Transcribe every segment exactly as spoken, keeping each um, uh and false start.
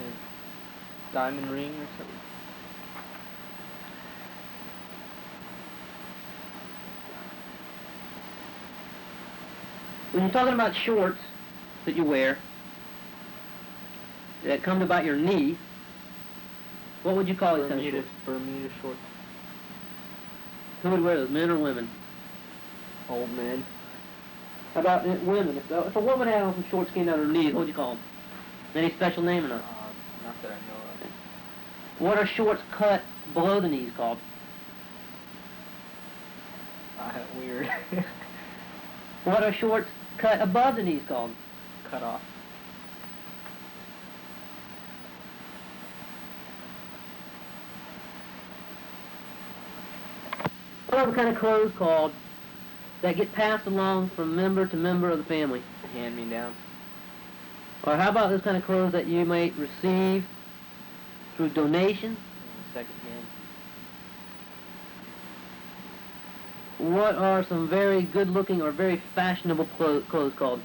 And diamond ring or something. When you're talking about shorts that you wear that come to about your knee, what would you call these kind of Bermuda, shorts? Bermuda shorts. Who would wear those, men or women? Old men. How about uh, women? If, uh, if a woman had on some shorts came down to her knees, what would you call them? Any special name or not? Uh, not that I know of. What are shorts cut below the knees called? Uh, weird. What are shorts cut above the knees called? Cut off. What are the kind of clothes called that get passed along from member to member of the family? Hand me down. Or how about those kind of clothes that you might receive through donation? Second hand. What are some very good-looking or very fashionable clo- clothes called?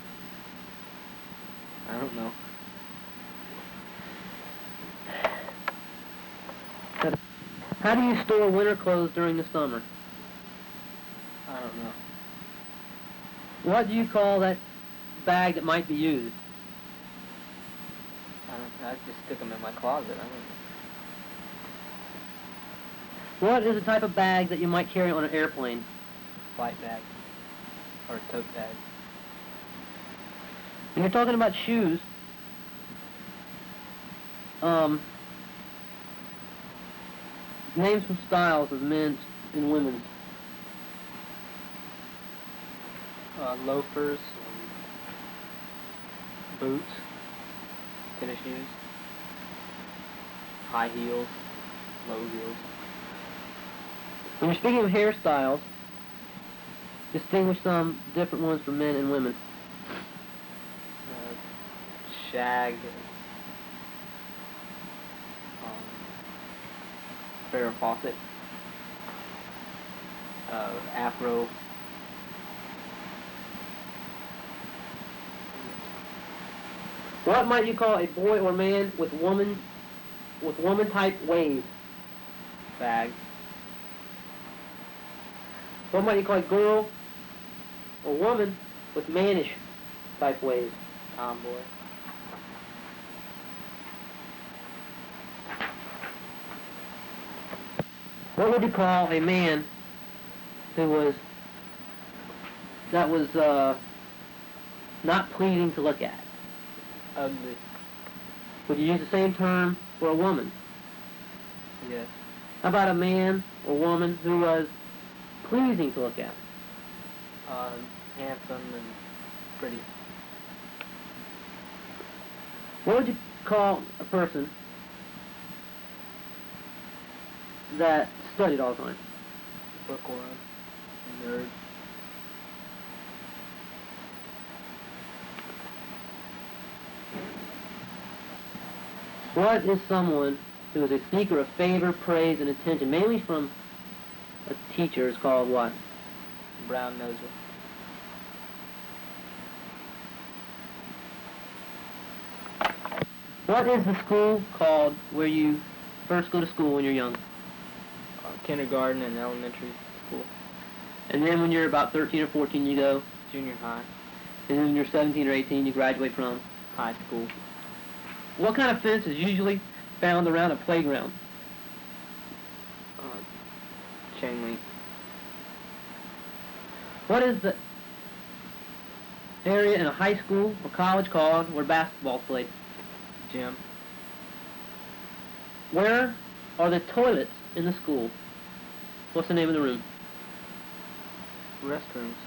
I don't know. How do you store winter clothes during the summer? I don't know. What do you call that bag that might be used? I don't. I just stick them in my closet. I don't know. What is the type of bag that you might carry on an airplane? Flight bag. Or tote bag. When you're talking about shoes, um, name some styles of men's and women's. Uh, loafers. Um, boots. Tennis shoes. High heels. Low heels. When you're speaking of hairstyles, distinguish some different ones for men and women. Uh, shag. Um, Farrah Fawcett. Uh, afro. What might you call a boy or man with woman with woman type waves? Bag. What might you call a girl or woman with mannish type waves? Tomboy. What would you call a man who was that was uh, not pleasing to look at? Ugly. Would you use the same term for a woman? Yes. How about a man or woman who was pleasing to look at? Uh, handsome and pretty. What would you call a person that studied all the time? Bookworm. Nerd. What is someone who is a seeker of favor, praise, and attention, mainly from a teacher, is called what? Brown noser. What is the school called where you first go to school when you're young? Uh, kindergarten and elementary school. And then when you're about thirteen or fourteen, you go? Junior high. And then when you're seventeen or eighteen, you graduate from? High school. What kind of fence is usually found around a playground? Uh, chain link. What is the area in a high school or college called where basketball is played? Gym. Where are the toilets in the school? What's the name of the room? Restrooms.